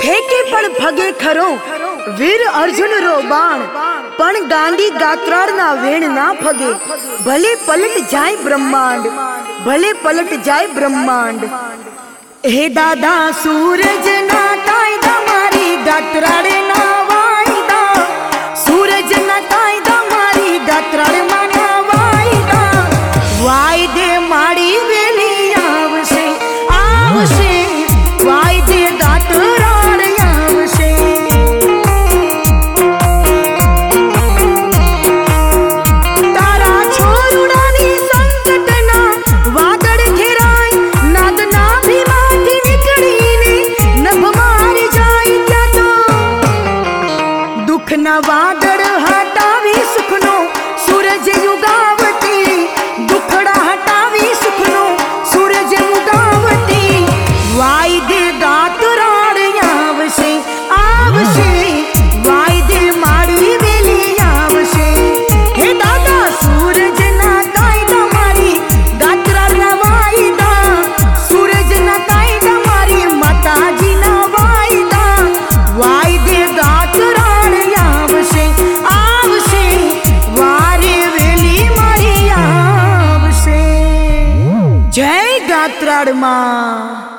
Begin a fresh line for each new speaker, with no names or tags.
फेंके पण भगे खरो वीर अर्जुन रो बाण, पण गांडी गात्राड़ ना वेण ना भगे। भले पलट जाए ब्रह्मांड, भले पलट जाए ब्रह्मांड। हे दादा सूरज ना कायदा मारी गात्राड़ ना वायदा, सूरज ना कायदा मारी गात्राड़ माना वायदा। वायदे माड़ी वेली आवशे आवशे, वायदे गात्राड़ आवशे। तारा छोरुडानी संकटना वादळ घेराय, नादना भीमाथी निकळीने नभ मारी जाय। त्या तो दुखना वादळ हटावी सुखनो सूरज युगावती, दुखड़ा हटावी सुखनो सूरज युगावती। वायदे गात्राड़ आवशे आवशे, वायदे माड़ी वेली आवशे। हे दादा सूरज ना कायदा मारी गात्राड़ ना वायदा, सूरज ना कायदा मारी माताजी ना वायदा। वायदे गात्राड़ आवशे आवशे, वारे वेली मारी आवशे। जय गात्राड़ मां।